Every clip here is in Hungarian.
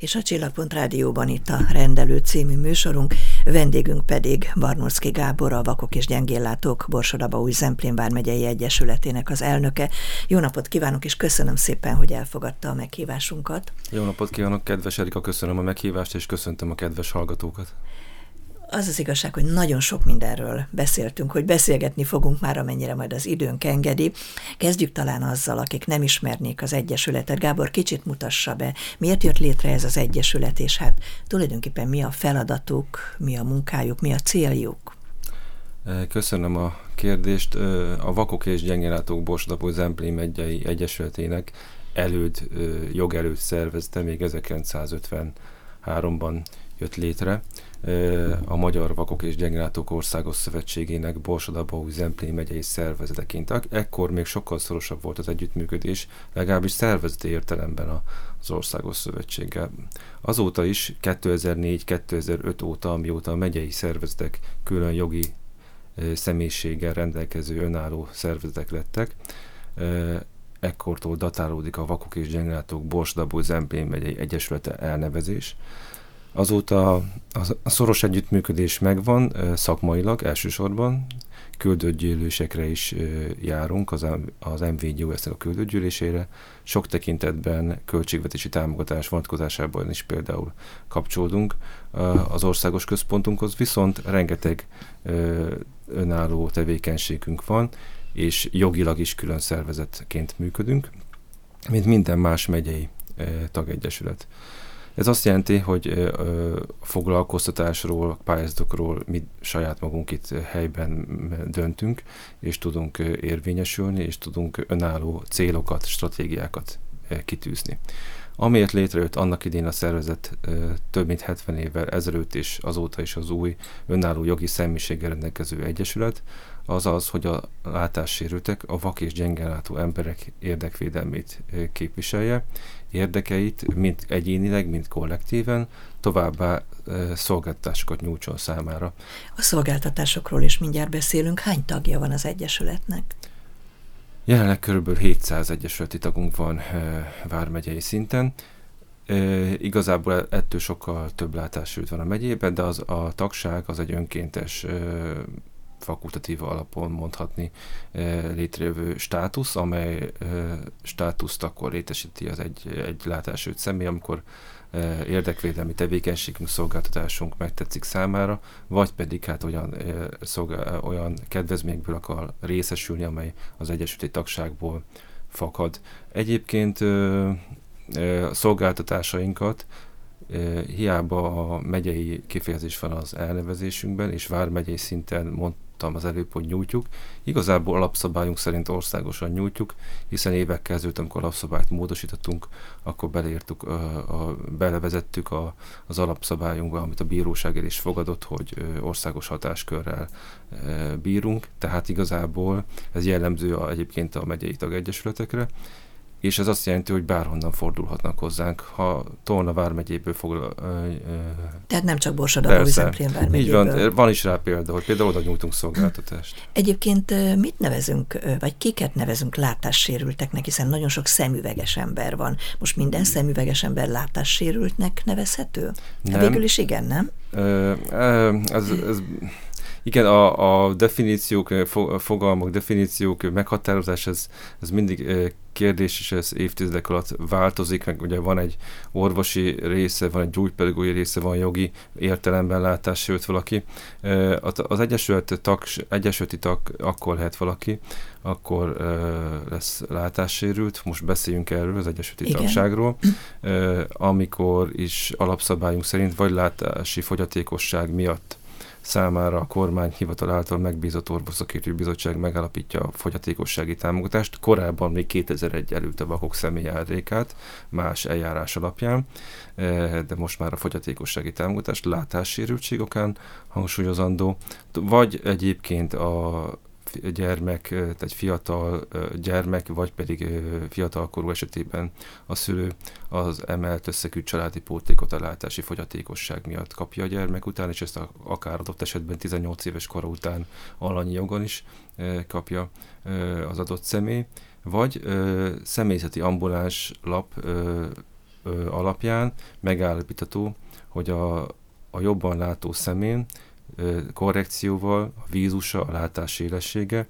és a Csillagpont Rádióban itt a Rendelő című műsorunk, vendégünk pedig Barnolczky Gábor, a Vakok és Gyengéllátók Borsod-Abaúj-Zemplén vármegyei egyesületének az elnöke. Jó napot kívánok, és köszönöm szépen, hogy elfogadta a meghívásunkat. Jó napot kívánok, kedves Erika, köszönöm a meghívást, és köszöntöm a kedves hallgatókat. Az az igazság, hogy nagyon sok mindenről beszéltünk, hogy beszélgetni fogunk már, amennyire majd az időnk engedi. Kezdjük talán azzal, akik nem ismernék az Egyesületet. Gábor, kicsit mutassa be, miért jött létre ez az Egyesület, és hát tulajdonképpen mi a feladatuk, mi a munkájuk, mi a céljuk? Köszönöm a kérdést. A Vakok és Gyengéllátók Borsod-Abaúj-Zemplén megyei egyesületének jogelőd szervezete még 1953-ban jött létre. A Magyar Vakok és Gyengéllátók Országos Szövetségének Borsod-Abaúj-Zemplén megyei szervezeteként. Ekkor még sokkal szorosabb volt az együttműködés, legalábbis szervezeti értelemben az Országos Szövetséggel. Azóta is, 2004-2005 óta, amióta a megyei szervezetek külön jogi személyiséggel rendelkező önálló szervezetek lettek, ekkortól datálódik a Vakok és Gyengéllátók Borsod-Abaúj-Zemplén megyei egyesülete elnevezés. Azóta a szoros együttműködés megvan szakmailag elsősorban, küldött gyűlésekre is járunk, az MVGOS-nek a küldött gyűlésére. Sok tekintetben költségvetési támogatás vonatkozásában is például kapcsolódunk az országos központunkhoz, viszont rengeteg önálló tevékenységünk van, és jogilag is külön szervezetként működünk, mint minden más megyei tagegyesület. Ez azt jelenti, hogy foglalkoztatásról, pályázatokról mi saját magunk itt helyben döntünk, és tudunk érvényesülni, és tudunk önálló célokat, stratégiákat kitűzni. Amiért létrejött annak idén a szervezet több mint 70 évvel ezelőtt és azóta is az új önálló jogi személyiséggel rendelkező egyesület, az az, hogy a látássérültek, a vak és gyengellátó emberek érdekvédelmét képviselje, érdekeit mind egyénileg, mind kollektíven, továbbá szolgáltatásokat nyújtson számára. A szolgáltatásokról is mindjárt beszélünk. Hány tagja van az egyesületnek? Jelenleg kb. 700 egyesületi tagunk van vármegyei szinten. Igazából ettől sokkal több látássérült van a megyében, de a tagság az egy önkéntes, fakultatív alapon mondhatni létrejövő státusz, amely státuszt akkor létesíti az egy látássérült személy, amikor érdekvédelmi tevékenységünk, szolgáltatásunk megtetszik számára, vagy pedig hát olyan kedvezményekből akar részesülni, amely az egyesületi tagságból fakad. Egyébként a szolgáltatásainkat hiába a megyei kifejezés van az elnevezésünkben, és vármegyei szinten mondtam az előbb, hogy nyújtjuk. Igazából alapszabályunk szerint országosan nyújtjuk, hiszen évekkel ezelőtt, amikor alapszabályt módosítottunk, akkor belevezettük az alapszabályunkba, amit a bíróság el is fogadott, hogy országos hatáskörrel bírunk, tehát igazából ez jellemző egyébként a megyei tagegyesületekre, és ez azt jelenti, hogy bárhonnan fordulhatnak hozzánk, ha Tolna vármegyéből Tehát nem csak Borsod-Abaúj-Zemplén vármegyéből. Így van is rá példa, hogy például oda nyújtunk szolgáltatást. Egyébként mit nevezünk, vagy kiket nevezünk látássérülteknek, hiszen nagyon sok szemüveges ember van. Most minden szemüveges ember látássérültnek nevezhető? Nem. Végül is igen, nem? Igen, a definíciók, fogalmak, definíciók, meghatározás, ez mindig kérdés, és ez évtizedek alatt változik, meg ugye van egy orvosi része, van egy gyógypedagógiai része, van jogi értelemben látássérült valaki. Az egyesületi tag akkor lehet valaki, akkor lesz látássérült. Most beszéljünk erről, az egyesületi tagságról, amikor is alapszabályunk szerint vagy látási fogyatékosság miatt számára a kormányhivatal által megbízott orvosszakértői bizottság megállapítja a fogyatékossági támogatást. Korábban még 2001 előtt a vakok személyjáradékát más eljárás alapján, de most már a fogyatékossági támogatást látássérültség okán hangsúlyozandó, vagy egyébként a gyermek, tehát fiatal gyermek, vagy pedig fiatalkorú esetében a szülő az emelt összegű családi pótlékot a látási fogyatékosság miatt kapja a gyermek után, és ezt akár adott esetben 18 éves kora után alanyi jogon is kapja az adott személy, vagy személyzeti ambuláns lap alapján megállapítható, hogy a jobban látó szemén korrekcióval a vízusa, a látás élessége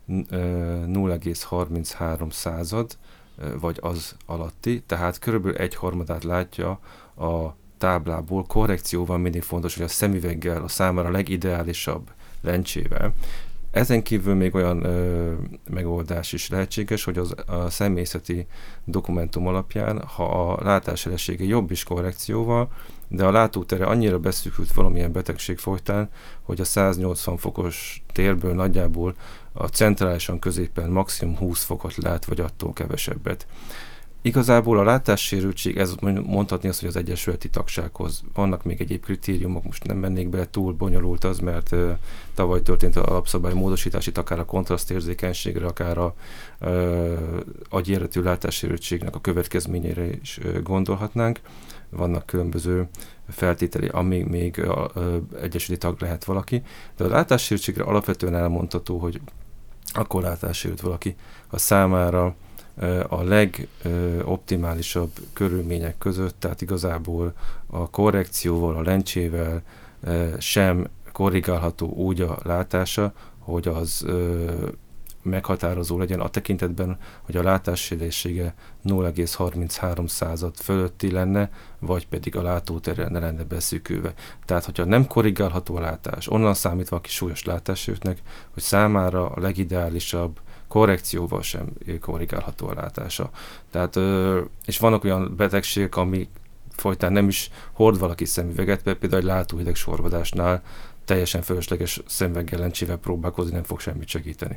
0,33 vagy az alatti, tehát körülbelül 1/3 látja a táblából. Korrekcióval mindig fontos, hogy a szemüveggel, a számára legideálisabb lencsével. Ezen kívül még olyan megoldás is lehetséges, hogy a személyzeti dokumentum alapján, ha a látásélessége jobb is korrekcióval, de a látótere annyira beszűkült valamilyen betegség folytán, hogy a 180 fokos térből nagyjából a centrálisan középen maximum 20 fokot lát, vagy attól kevesebbet. Igazából a látássérültség, ez mondhatni azt, hogy az egyesületi tagsághoz vannak még egyéb kritériumok, most nem mennék bele, túl bonyolult az, mert tavaly történt az alapszabály módosítás, itt akár a kontrasztérzékenységre, akár a agyi eredetű látássérültségnek a következményére is gondolhatnánk. Vannak különböző feltételei, amíg még egyesületi tag lehet valaki, de a látássérültségre alapvetően elmondható, hogy akkor látássérült valaki, ha számára a legoptimálisabb körülmények között, tehát igazából a korrekcióval, a lencsével sem korrigálható úgy a látása, hogy az meghatározó legyen a tekintetben, hogy a látássérültsége 0,33 fölötti lenne, vagy pedig a látótere ne lenne beszűkülve. Tehát, hogyha nem korrigálható a látás, onnan számítva, aki súlyos látássérültnek, hogy számára a legideálisabb korrekcióval sem korrigálható a látása. Tehát, és vannak olyan betegségek, ami folytán nem is hord valaki szemüveget, például egy látóhideg sorvadásnál teljesen fölösleges szemüveggel, lencsével próbálkozni, nem fog semmit segíteni.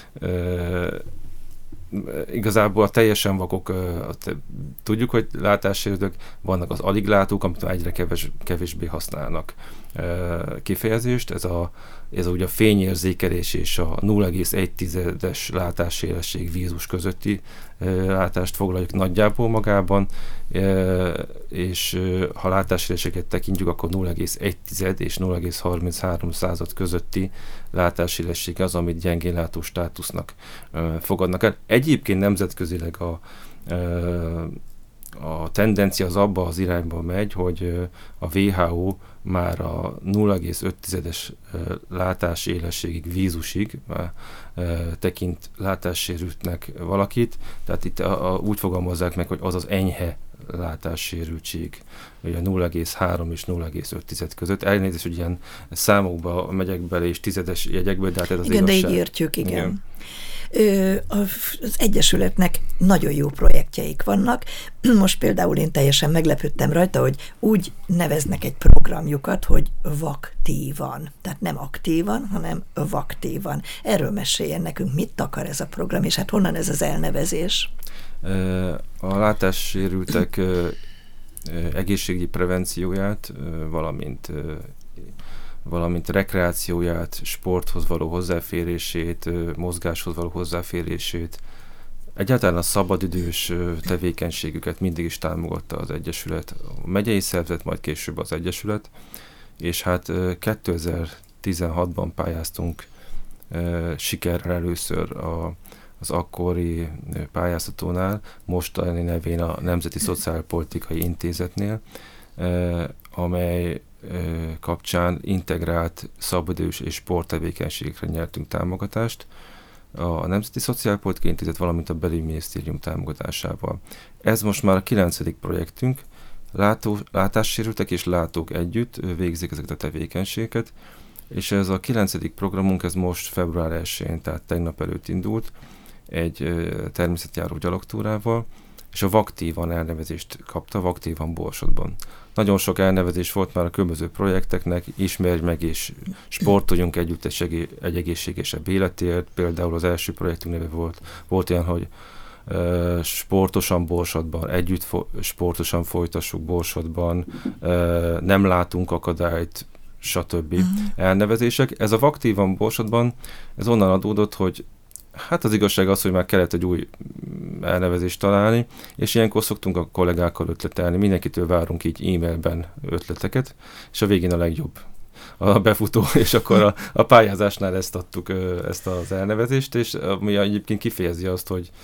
Igazából a teljesen vakok, tudjuk, hogy látássérültek, vannak az alig látók, amit egyre kevésbé használnak kifejezést. Ez ugye a fényérzékelés és a 0,1-es látásélesség vízus közötti látást foglaljuk nagyjából magában, és ha látásélességet tekintjük, akkor 0,1 és 0,33 közötti látásélesség az, amit gyengénlátó státusznak fogadnak el. Egyébként nemzetközileg a tendencia az abba az irányba megy, hogy a WHO már a 0,5-es látásélességig, vízusig tekint látássérültnek valakit, tehát itt úgy fogalmazzák meg, hogy az az enyhe látássérültség, ugye 0,3 és 0,5 között. Elnézést, hogy ilyen számokba megyek bele és tizedes jegyekbe, de hát ez az igen, igazság. De így értjük, igen. Az Egyesületnek nagyon jó projektjeik vannak. Most például én teljesen meglepődtem rajta, hogy úgy neveznek egy programjukat, hogy vaktívan. Tehát nem aktívan, hanem vaktívan. Erről meséljen nekünk, mit akar ez a program, és hát honnan ez az elnevezés? A látássérültek egészségügyi prevencióját, valamint rekreációját, sporthoz való hozzáférését, mozgáshoz való hozzáférését, egyáltalán a szabadidős tevékenységüket mindig is támogatta az Egyesület, a megyei szervezet, majd később az Egyesület, és hát 2016-ban pályáztunk sikerrel először az akkori pályázatónál, mostani nevén a Nemzeti Szociálpolitikai Intézetnél, amely kapcsán integrált szabadidős és sporttevékenységekre nyertünk támogatást a Nemzeti Szociálpolitikai Intézet, valamint a Belügyminisztérium támogatásával. Ez most már a 9. projektünk, látássérültek és látók együtt végzik ezeket a tevékenységeket, és ez a 9. programunk, ez most február 1-én, tehát tegnap előtt indult, egy természetjáró gyalogtúrával, és a vaktívan elnevezést kapta, vaktívan Borsodban. Nagyon sok elnevezés volt már a különböző projekteknek, ismerj meg és sportoljunk együtt egy egészségesebb életért. Például az első projektünk neve volt olyan, hogy sportosan Borsodban, együtt sportosan folytassuk Borsodban, nem látunk akadályt, stb. Elnevezések. Ez a vaktívan Borsodban, ez onnan adódott, hogy hát az igazság az, hogy már kellett egy új elnevezést találni, és ilyenkor szoktunk a kollégákkal ötletelni, mindenkitől várunk így e-mailben ötleteket, és a végén a legjobb a befutó, és akkor a pályázásnál ezt adtuk, ezt az elnevezést, és ami egyébként kifejezi azt,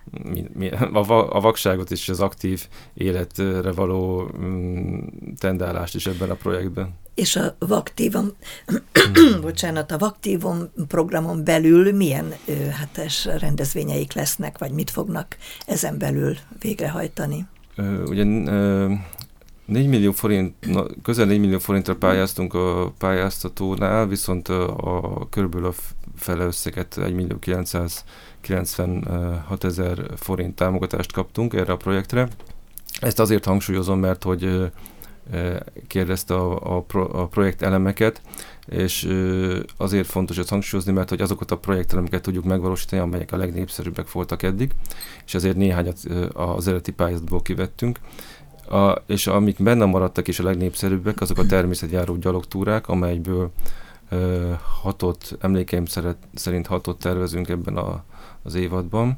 a vakságot és az aktív életre való tendálást is ebben a projektben. És a Vaktívum, a Vaktívum programon belül milyen rendezvényeik lesznek, vagy mit fognak ezen belül végrehajtani? Ugye 4 millió forint, közel 4 millió forintra pályáztunk a pályáztatónál, viszont körülbelül a fele összeget 1.996.000 forint támogatást kaptunk erre a projektre. Ezt azért hangsúlyozom, mert hogy kérdezte a projekt elemeket, és azért fontos ezt hangsúlyozni, mert hogy azokat a projektelemeket tudjuk megvalósítani, amelyek a legnépszerűbbek voltak eddig, és ezért néhányat az eredeti pályázatból kivettünk. És amik benne maradtak és a legnépszerűbbek, azok a természetjáró gyalogtúrák, amelyből emlékeim szerint 6-ot tervezünk ebben az évadban,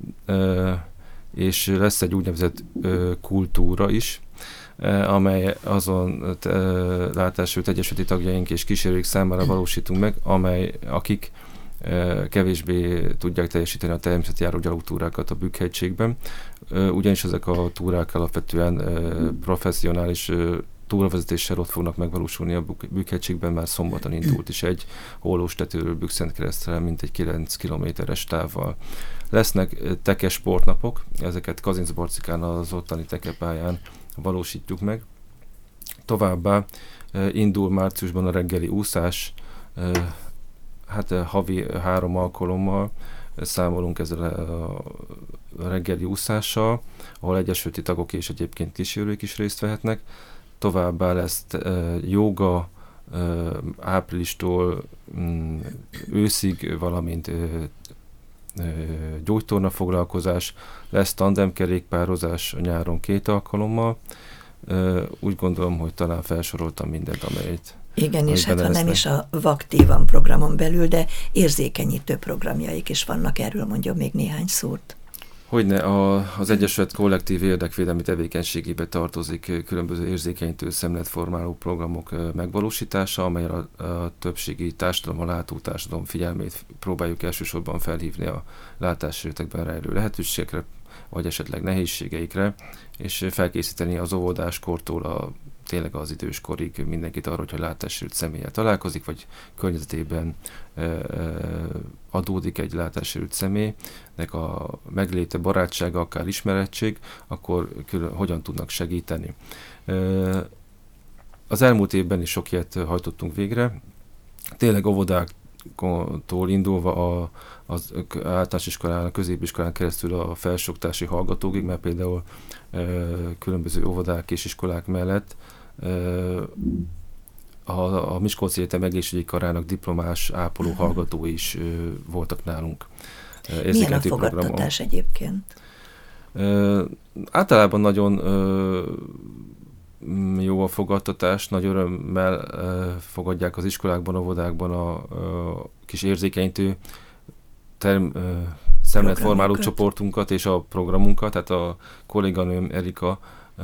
és lesz egy úgynevezett kultúra is, amely azon Látásért egyesületi tagjaink és kísérőik számára valósítunk meg, akik kevésbé tudják teljesíteni a természetjáró gyalogtúrákat a Bükk-hegységben, ugyanis ezek a túrák alapvetően professzionális túravezetéssel ott fognak megvalósulni a Bükk-hegységben, már szombaton indult is egy Hollóstetőről Bükk-Szentkeresztre, mintegy 9 kilométeres távval. Lesznek teke sportnapok, ezeket Kazincbarcikán az ottani tekepályán valósítjuk meg. Továbbá indul márciusban a reggeli úszás, havi 3 alkalommal számolunk ezzel a reggeli úszással, ahol egyesületi tagok és egyébként kísérők is részt vehetnek. Továbbá lesz jóga áprilistól őszig, valamint gyógytorna foglalkozás, lesz tandemkerékpározás a nyáron 2 alkalommal. Úgy gondolom, hogy talán felsoroltam mindent, amelyet. Igen, és hát ha nem is a Vaktívum programon belül, de érzékenyítő programjaik is vannak, erről mondjon még néhány szót. Hogyne, az Egyesület kollektív érdekvédelmi tevékenységébe tartozik különböző érzékenyítő szemléletformáló programok megvalósítása, amely a többségi társadalom, a látó társadalom figyelmét próbáljuk elsősorban felhívni a látássérültekben rejlő lehetőségekre, vagy esetleg nehézségeikre, és felkészíteni az óvodáskortól tényleg az időskorig mindenkit arra, hogyha látássérült személlyel találkozik, vagy környezetében adódik egy látássérült személynek a megléte barátsága, akár ismerettség, akkor hogyan tudnak segíteni. Az elmúlt évben is sok ilyet hajtottunk végre. Tényleg óvodáktól indulva az általános iskolán, a középiskolán keresztül a felsőoktatási hallgatókig, mert például különböző óvodák és iskolák mellett a Miskolci Egyetem egészségügyi karának diplomás ápoló hallgatói is voltak nálunk. Milyen a fogadtatás egyébként? Általában nagyon jó a fogadtatás, nagy örömmel fogadják az iskolákban, óvodákban a kis érzékenyítő szemléletformáló csoportunkat és a programunkat. Tehát a kolléganőm Erika,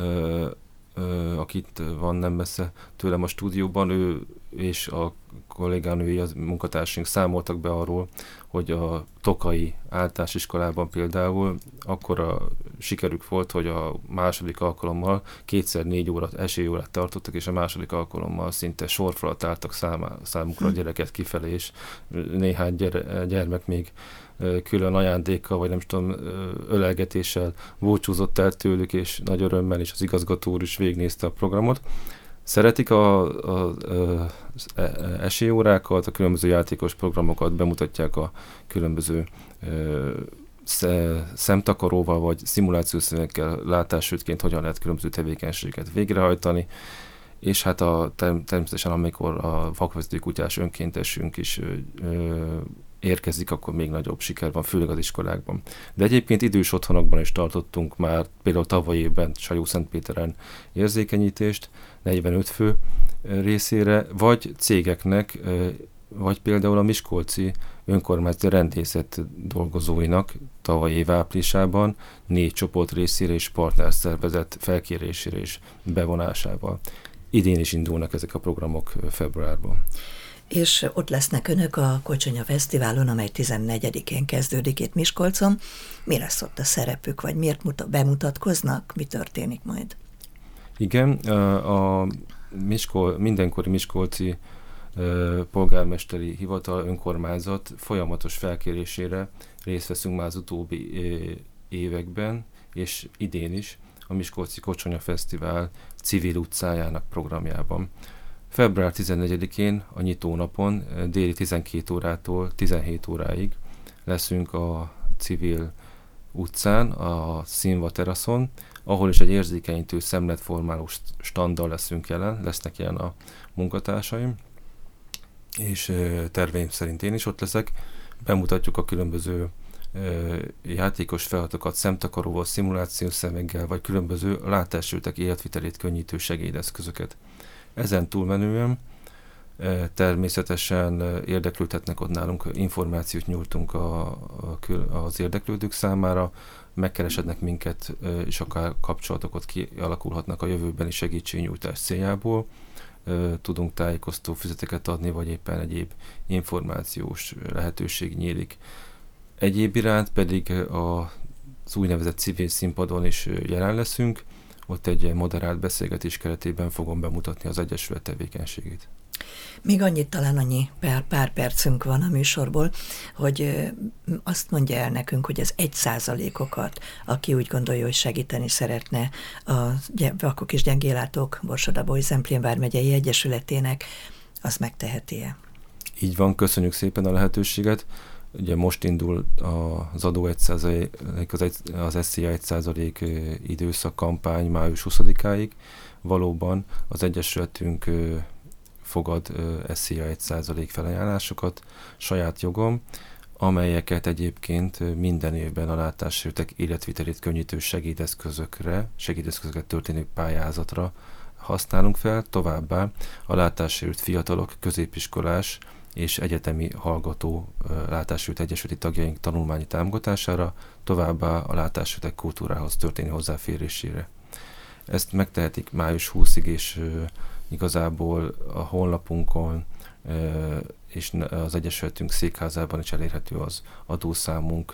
akit van nem messze tőlem a stúdióban, ő és a kollégánői, a munkatársunk számoltak be arról, hogy a tokai általános iskolában például akkora sikerük volt, hogy a második alkalommal 2x4 óra esélyórát tartottak, és a második alkalommal szinte sorfalat álltak számukra a gyereket kifelé, és néhány gyermek még külön ajándékkal, vagy nem tudom, ölelgetéssel búcsúzott el tőlük, és nagy örömmel, és az igazgató úr is végignézte a programot. Szeretik az esélyórákat, a különböző játékos programokat, bemutatják a különböző szemtakaróval, vagy szimulációszínekkel látássérültként hogyan lehet különböző tevékenységeket végrehajtani, és hát természetesen amikor a vakvezető kutyás önkéntesünk is érkezik, akkor még nagyobb siker van, főleg az iskolákban. De egyébként idős otthonokban is tartottunk már, például tavaly évben Sajó-Szentpéteren érzékenyítést, 45 fő részére, vagy cégeknek, vagy például a miskolci önkormányzati rendészet dolgozóinak tavaly év áprilisában 4 csoport részére és partnerszervezet felkérésére és bevonásával. Idén is indulnak ezek a programok februárban. És ott lesznek önök a Kocsonya Fesztiválon, amely 14-én kezdődik itt Miskolcon. Mi lesz ott a szerepük, vagy miért bemutatkoznak? Mi történik majd? Igen, a mindenkori miskolci polgármesteri hivatal, önkormányzat folyamatos felkérésére részt veszünk már az utóbbi években, és idén is a Miskolci Kocsonya Fesztivál civil utcájának programjában. Február 14-én a nyitónapon déli 12 órától 17 óráig leszünk a civil utcán, a Színva teraszon, ahol is egy érzékenyítő szemletformáló standdal lesznek jelen a munkatársaim, és terveim szerint én is ott leszek. Bemutatjuk a különböző játékos feladatokat szemtakaróval, szimulációs szemekkel, vagy különböző látássérültek életvitelét könnyítő segédeszközöket. Ezen túlmenően természetesen érdeklődhetnek ott nálunk, információt nyújtunk az érdeklődők számára, megkeresednek minket, és akár kapcsolatokat kialakulhatnak a jövőbeni segítségnyújtás céljából. Tudunk tájékoztató füzeteket adni, vagy éppen egyéb információs lehetőség nyílik. Egyéb iránt pedig az úgynevezett civil színpadon is jelen leszünk, ott egy moderált beszélgetés keretében fogom bemutatni az Egyesület tevékenységét. Még annyi pár percünk van a műsorból, hogy azt mondja el nekünk, hogy az 1%-okat, aki úgy gondolja, hogy segíteni szeretne a Vakok és Gyengéllátók Borsod-Abaúj Zemplén vármegyei egyesületének, az megteheti-e? Így van, köszönjük szépen a lehetőséget. Ugye most indul az adó 1%, az SZIA 1% időszak kampány május 20-áig. Valóban az Egyesületünk fogad SZIA 1% felajánlásokat saját jogom, amelyeket egyébként minden évben a látássérültek életvitelét könnyítő segédeszközöket történő pályázatra használunk fel, továbbá a látássérült fiatalok, középiskolás és egyetemi hallgató látássérült egyesületi tagjaink tanulmányi támogatására, továbbá a látássérültek kultúrához történő hozzáférésére. Ezt megtehetik május 20-ig, és igazából a honlapunkon és az Egyesületünk székházában is elérhető az adószámunk.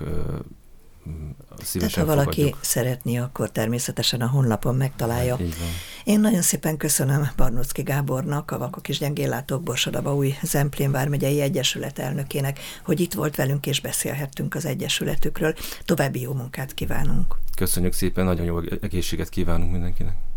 Tehát ha valaki szeretné, akkor természetesen a honlapon megtalálja. Én nagyon szépen köszönöm Barnóczky Gábornak, a Vakok és Gyengéllátók Borsod-Abaúj Zemplén vármegyei egyesület elnökének, hogy itt volt velünk és beszélhettünk az egyesületükről. További jó munkát kívánunk! Köszönjük szépen, nagyon jó egészséget kívánunk mindenkinek!